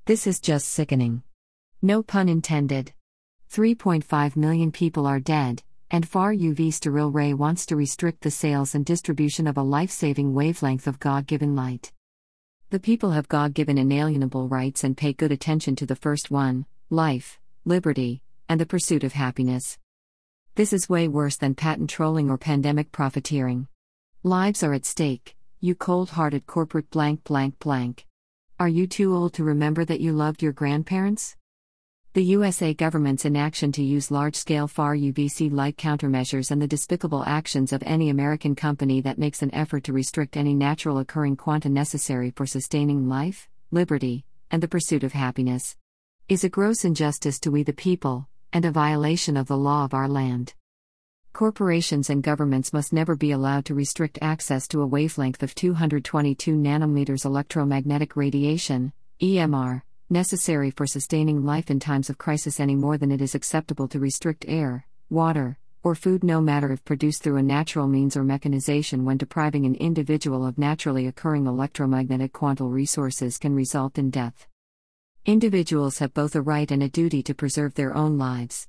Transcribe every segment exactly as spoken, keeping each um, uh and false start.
This is just sickening. No pun intended. three point five million people are dead, and far U V sterile ray wants to restrict the sales and distribution of a life-saving wavelength of God-given light. The people have God-given inalienable rights and pay good attention to the first one: life, liberty, and the pursuit of happiness. This is way worse than patent trolling or pandemic profiteering. Lives are at stake, you cold-hearted corporate blank blank blank. Are you too old to remember that you loved your grandparents? The U S A government's inaction to use large-scale far U V C light countermeasures and the despicable actions of any American company that makes an effort to restrict any natural occurring quanta necessary for sustaining life, liberty, and the pursuit of happiness is a gross injustice to we the people, and a violation of the law of our land. Corporations and governments must never be allowed to restrict access to a wavelength of two hundred twenty-two nanometers electromagnetic radiation, E M R, necessary for sustaining life in times of crisis any more than it is acceptable to restrict air, water, or food, no matter if produced through a natural means or mechanization. When depriving an individual of naturally occurring electromagnetic quantal resources can result in death. Individuals have both a right and a duty to preserve their own lives.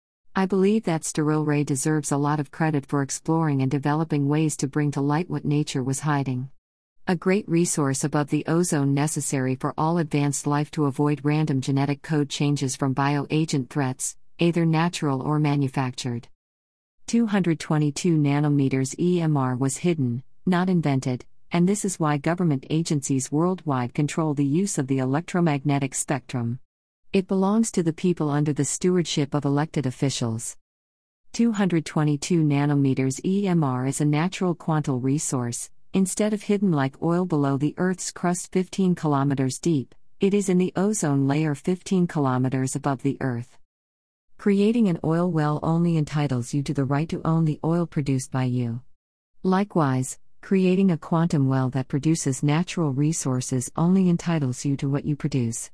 I believe that sterile ray deserves a lot of credit for exploring and developing ways to bring to light what nature was hiding. A great resource above the ozone necessary for all advanced life to avoid random genetic code changes from bioagent threats, either natural or manufactured. two hundred twenty-two nanometers E M R was hidden, not invented, and this is why government agencies worldwide control the use of the electromagnetic spectrum. It belongs to the people under the stewardship of elected officials. two hundred twenty-two nanometers E M R is a natural quantal resource. Instead of hidden like oil below the Earth's crust fifteen kilometers deep, it is in the ozone layer fifteen kilometers above the Earth. Creating an oil well only entitles you to the right to own the oil produced by you. Likewise, creating a quantum well that produces natural resources only entitles you to what you produce.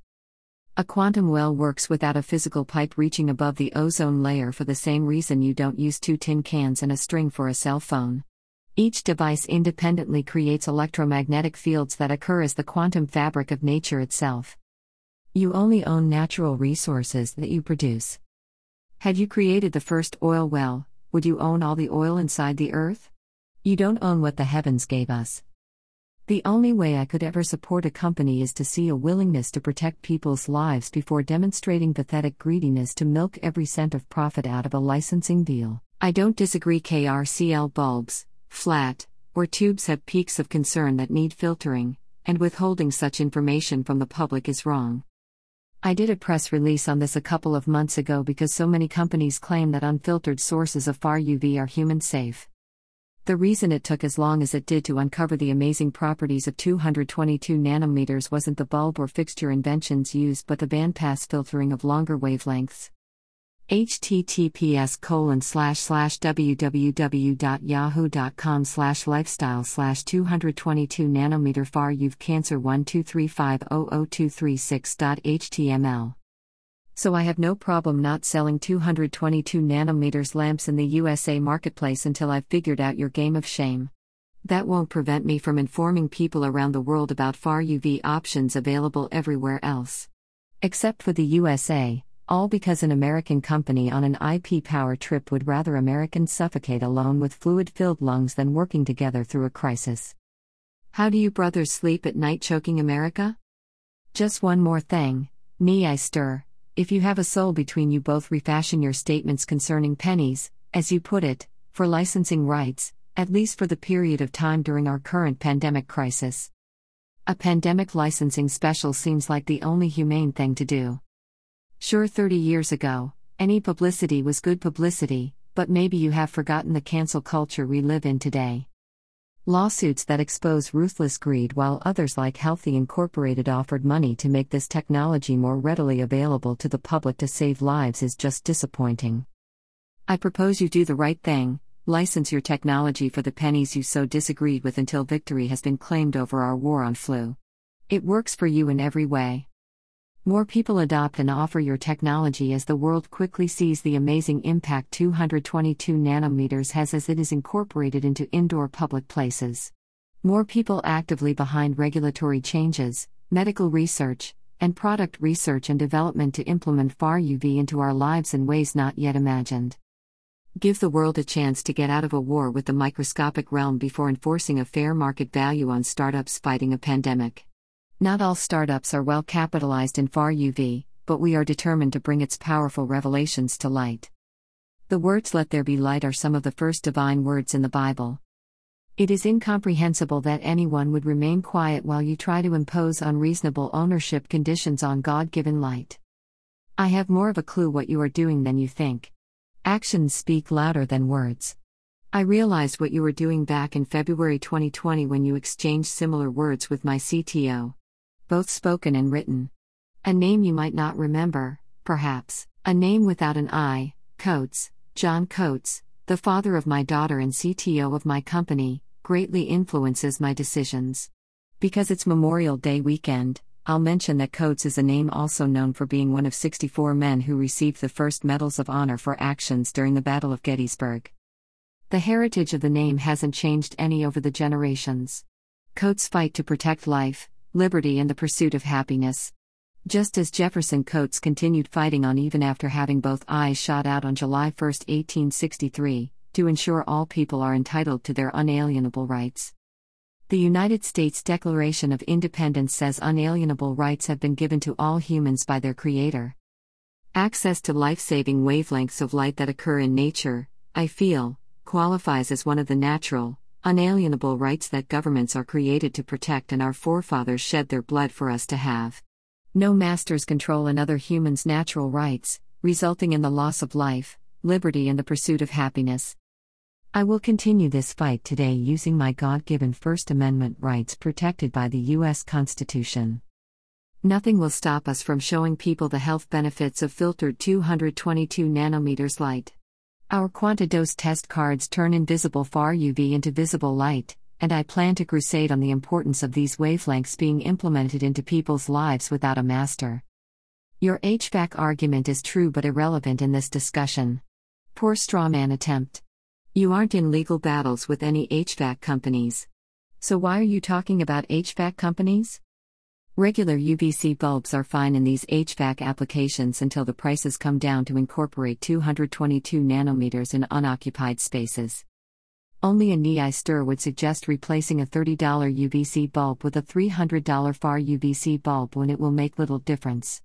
A quantum well works without a physical pipe reaching above the ozone layer for the same reason you don't use two tin cans and a string for a cell phone. Each device independently creates electromagnetic fields that occur as the quantum fabric of nature itself. You only own natural resources that you produce. Had you created the first oil well, would you own all the oil inside the earth? You don't own what the heavens gave us. The only way I could ever support a company is to see a willingness to protect people's lives before demonstrating pathetic greediness to milk every cent of profit out of a licensing deal. I don't disagree K R C L bulbs, flat, or tubes have peaks of concern that need filtering, and withholding such information from the public is wrong. I did a press release on this a couple of months ago because so many companies claim that unfiltered sources of far U V are human safe. The reason it took as long as it did to uncover the amazing properties of two hundred twenty-two nanometers wasn't the bulb or fixture inventions used but the bandpass filtering of longer wavelengths. https colon slash slash www.yahoo.com slash lifestyle slash 222 nanometer far uv cancer one two three five zero zero two three six dot h t m l. So I have no problem not selling two hundred twenty-two nanometers lamps in the U S A marketplace until I've figured out your game of shame. That won't prevent me from informing people around the world about far U V options available everywhere else. Except for the U S A. All because an American company on an I P power trip would rather Americans suffocate alone with fluid-filled lungs than working together through a crisis. How do you brothers sleep at night choking America? Just one more thing, me I stir. If you have a soul between you both, refashion your statements concerning pennies, as you put it, for licensing rights, at least for the period of time during our current pandemic crisis. A pandemic licensing special seems like the only humane thing to do. Sure, thirty years ago, any publicity was good publicity, but maybe you have forgotten the cancel culture we live in today. Lawsuits that expose ruthless greed while others like Healthy Incorporated offered money to make this technology more readily available to the public to save lives is just disappointing. I propose you do the right thing, license your technology for the pennies you so disagreed with until victory has been claimed over our war on flu. It works for you in every way. More people adopt and offer your technology as the world quickly sees the amazing impact two hundred twenty-two nanometers has as it is incorporated into indoor public places. More people actively behind regulatory changes, medical research, and product research and development to implement far U V into our lives in ways not yet imagined. Give the world a chance to get out of a war with the microscopic realm before enforcing a fair market value on startups fighting a pandemic. Not all startups are well capitalized in far U V, but we are determined to bring its powerful revelations to light. The words "let there be light" are some of the first divine words in the Bible. It is incomprehensible that anyone would remain quiet while you try to impose unreasonable ownership conditions on God-given light. I have more of a clue what you are doing than you think. Actions speak louder than words. I realized what you were doing back in February twenty twenty when you exchanged similar words with my C T O. Both spoken and written. A name you might not remember, perhaps, a name without an I, Coates, John Coates, the father of my daughter and C T O of my company, greatly influences my decisions. Because it's Memorial Day weekend, I'll mention that Coates is a name also known for being one of sixty-four men who received the first Medals of Honor for actions during the Battle of Gettysburg. The heritage of the name hasn't changed any over the generations. Coates fight to protect life, liberty and the pursuit of happiness. Just as Jefferson Coates continued fighting on even after having both eyes shot out on July first, eighteen sixty-three, to ensure all people are entitled to their unalienable rights. The United States Declaration of Independence says unalienable rights have been given to all humans by their Creator. Access to life-saving wavelengths of light that occur in nature, I feel, qualifies as one of the natural, unalienable rights that governments are created to protect and our forefathers shed their blood for us to have. No masters control another human's natural rights, resulting in the loss of life, liberty and the pursuit of happiness. I will continue this fight today using my God-given First Amendment rights protected by the U S Constitution. Nothing will stop us from showing people the health benefits of filtered two hundred twenty-two nanometers light. Our QuantaDose test cards turn invisible far U V into visible light, and I plan to crusade on the importance of these wavelengths being implemented into people's lives without a master. Your H V A C argument is true but irrelevant in this discussion. Poor strawman attempt. You aren't in legal battles with any H V A C companies. So why are you talking about H V A C companies? Regular U V C bulbs are fine in these H V A C applications until the prices come down to incorporate two hundred twenty-two nanometers in unoccupied spaces. Only a N I S T R would suggest replacing a thirty dollar U V C bulb with a three hundred dollar far U V C bulb when it will make little difference.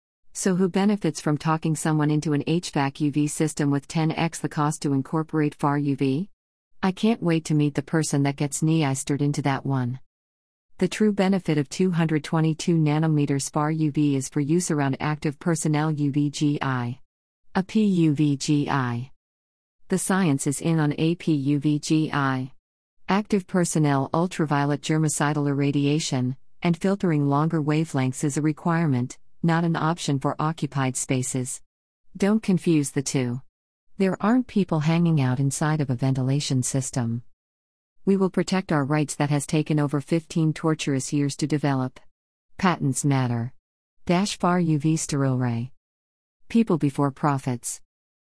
So who benefits from talking someone into an H V A C U V system with ten x the cost to incorporate far U V? I can't wait to meet the person that gets N I S T R'd into that one. The true benefit of two hundred twenty-two nanometers far U V is for use around active personnel U V G I. A P U V G I. The science is in on A P U V G I. Active personnel ultraviolet germicidal irradiation, and filtering longer wavelengths is a requirement, not an option for occupied spaces. Don't confuse the two. There aren't people hanging out inside of a ventilation system. We will protect our rights that has taken over fifteen torturous years to develop. Patents matter. Dash far U V sterile ray. People before profits.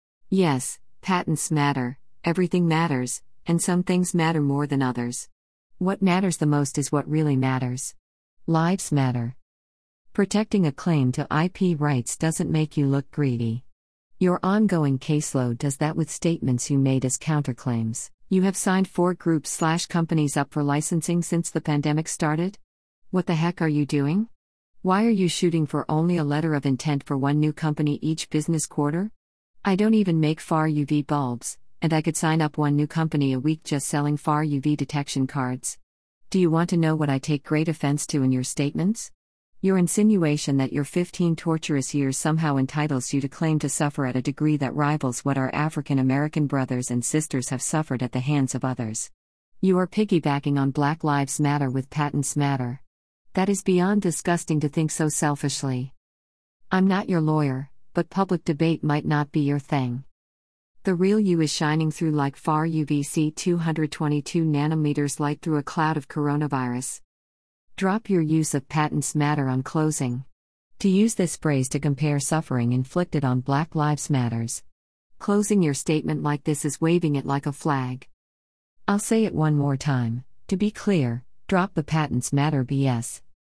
Yes, patents matter, everything matters, and some things matter more than others. What matters the most is what really matters. Lives matter. Protecting a claim to I P rights doesn't make you look greedy. Your ongoing caseload does that with statements you made as counterclaims. You have signed four groups slash companies up for licensing since the pandemic started? What the heck are you doing? Why are you shooting for only a letter of intent for one new company each business quarter? I don't even make far U V bulbs, and I could sign up one new company a week just selling far U V detection cards. Do you want to know what I take great offense to in your statements? Your insinuation that your fifteen torturous years somehow entitles you to claim to suffer at a degree that rivals what our African American brothers and sisters have suffered at the hands of others. You are piggybacking on Black Lives Matter with Patents Matter. That is beyond disgusting to think so selfishly. I'm not your lawyer, but public debate might not be your thing. The real you is shining through like far U V C two hundred twenty-two nanometers light through a cloud of coronavirus. Drop your use of Patents Matter on closing. To use this phrase to compare suffering inflicted on Black Lives Matters. Closing your statement like this is waving it like a flag. I'll say it one more time, to be clear, drop the Patents Matter B S.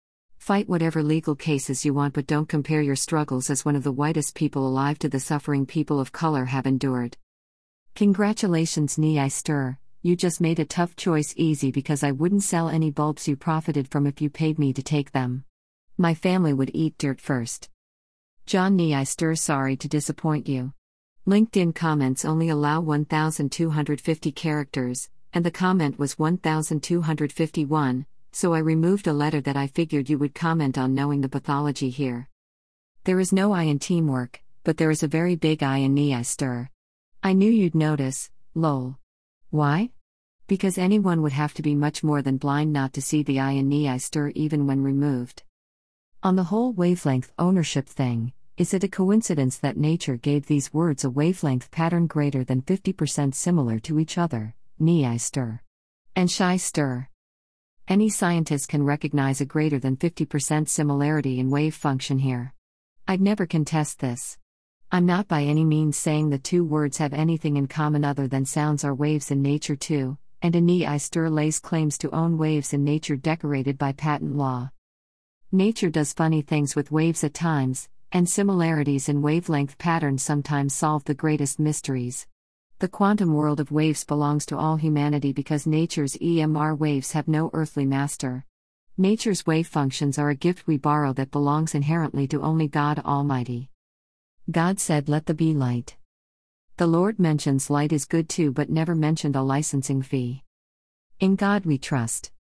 Fight whatever legal cases you want, but don't compare your struggles as one of the whitest people alive to the suffering people of color have endured. Congratulations, Nei Stir, you just made a tough choice easy because I wouldn't sell any bulbs you profited from if you paid me to take them. My family would eat dirt first. John Nei Stir, sorry to disappoint you. LinkedIn comments only allow one thousand two hundred fifty characters, and the comment was one thousand two hundred fifty-one, so I removed a letter that I figured you would comment on, knowing the pathology here. There is no I in teamwork, but there is a very big I in Nei Stir. I knew you'd notice, lol. Why? Because anyone would have to be much more than blind not to see the I in Nei Stir even when removed. On the whole wavelength ownership thing, is it a coincidence that nature gave these words a wavelength pattern greater than fifty percent similar to each other, Nei Stir and Shy Stir? Any scientist can recognize a greater than fifty percent similarity in wave function here. I'd never contest this. I'm not by any means saying the two words have anything in common other than sounds are waves in nature too, and a Nei Stir lays claims to own waves in nature decorated by patent law. Nature does funny things with waves at times, and similarities in wavelength patterns sometimes solve the greatest mysteries. The quantum world of waves belongs to all humanity because nature's E M R waves have no earthly master. Nature's wave functions are a gift we borrow that belongs inherently to only God Almighty. God said, "Let there be light." The Lord mentions light is good too, but never mentioned a licensing fee. In God we trust.